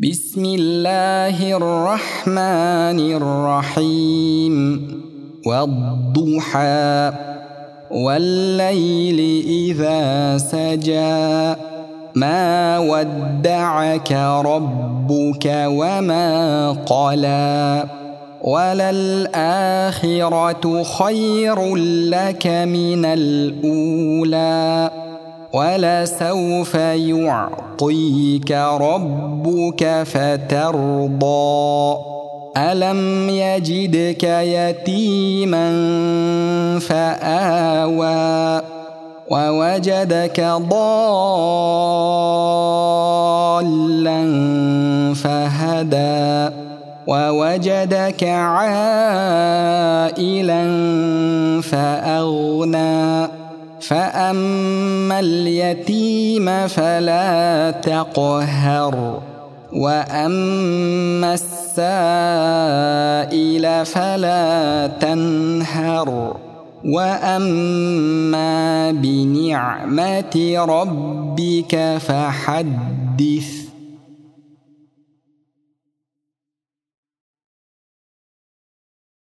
بسم الله الرحمن الرحيم والضحى والليل إذا سجى ما ودعك ربك وما قلى وللآخرة خير لك من الأولى ولسوف يعطيك ربك فترضى ألم يجدك يتيما فآوى ووجدك ضالا فهدى ووجدك عائلا فأغنى فأما اليتيم فلا تقهر وأما السائل فلا تنهر وأما بنعمة ربك فحدث.